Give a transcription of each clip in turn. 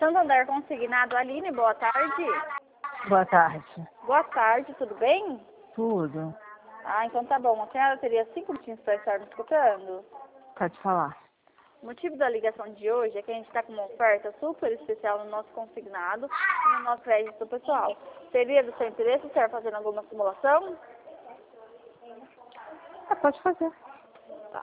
Santander Consignado, Aline, boa tarde. Boa tarde. Boa tarde, tudo bem? Tudo. Ah, então tá bom. A senhora teria 5 minutinhos para estar me escutando? Pode falar. O motivo da ligação de hoje é que a gente está com uma oferta super especial no nosso consignado e no nosso crédito pessoal. Seria do seu interesse estar fazendo alguma simulação? Pode fazer. Tá.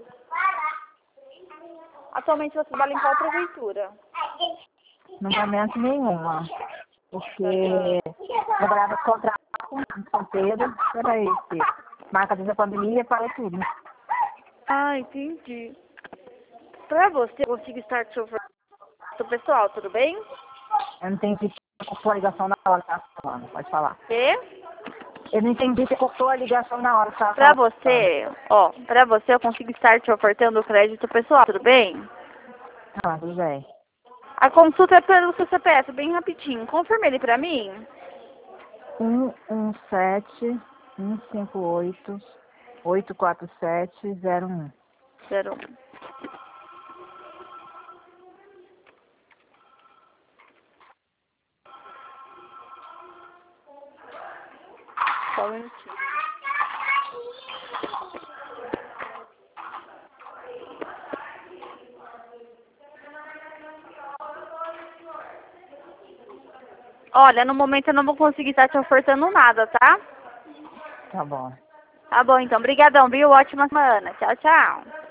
Atualmente você trabalha em qual prefeitura? No momento nenhuma. Porque trabalhava de contrato em São Pedro. Peraí, marca da pandemia para tudo. Ah, entendi. Para você, eu consigo estar te oferecendo pessoal, tudo bem? Eu não entendi se cortou a ligação na hora que estava falando. Pode falar. E? Eu não entendi se cortou a ligação na hora que estava Para falando. você eu consigo estar te ofertando o crédito pessoal, tudo bem? Ah, tudo bem. A consulta é pelo seu CPF, bem rapidinho. Confirma ele para mim. 117-158-847-01. 01. Só um minutinho. Olha, no momento eu não vou conseguir estar te ofertando nada, tá? Tá bom. Tá bom, então. Obrigadão, viu? Ótima semana. Tchau, tchau.